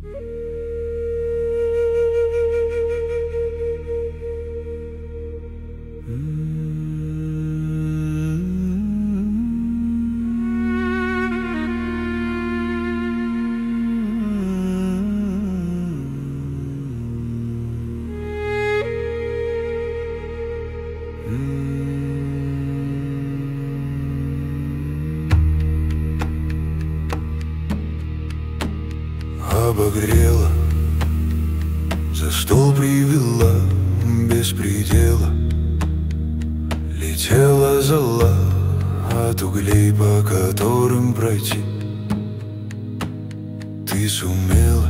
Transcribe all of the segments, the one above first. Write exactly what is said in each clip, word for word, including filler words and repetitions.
Обогрела, за стол привела, без предела. Летела зола от углей, по которым пройти. Ты сумела,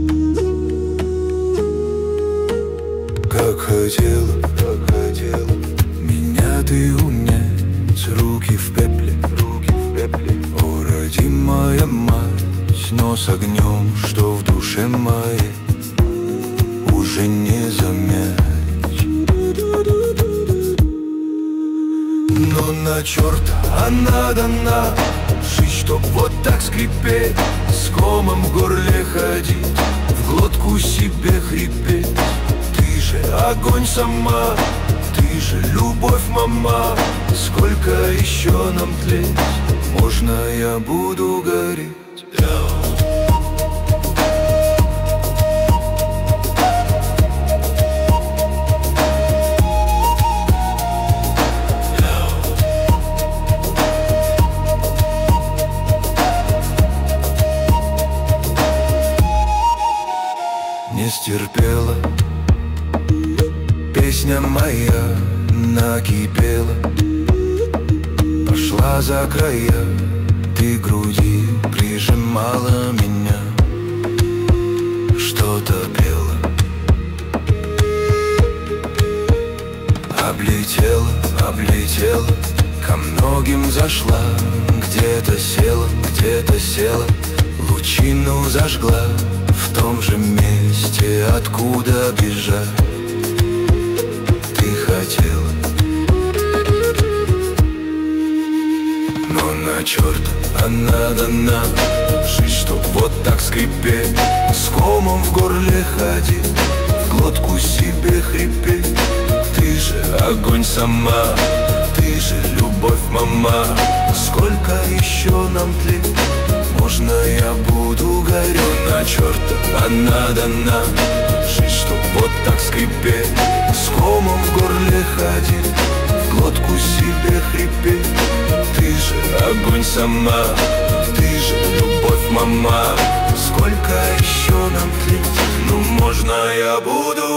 как хотела, как хотела. Меня ты унять, руки в пепле, руки в пепле. О, родимая мать, но с огнем, что в душе моей, уже не замять. Но на черта она дана, жизнь, чтоб вот так скрипеть, с комом в горле ходить, в глотку себе хрипеть. Ты же огонь сама, ты же любовь, мама. Сколько еще нам тлеть? Можно я буду гореть? Не стерпела, песня моя накипела, пошла за края, ты груди прижимала меня, что-то пела. Облетела, облетела, ко многим зашла, где-то села, где-то села, лучину зажгла в том же месте, откуда бежать ты хотела. Но на черта она дана, жизнь, чтоб вот так скрипеть, с комом в горле ходить, в глотку себе хрипеть. Ты же огонь сама, ты же любовь, мама. Сколько еще нам тлеть? Можно я буду гореть? На черта она дана, жизнь, чтоб вот так скрипеть, с комом в горле ходить, в глотку себе хрипеть. Ты же огонь сама, ты же любовь, мама. Сколько еще нам тлеть? Ну можно я буду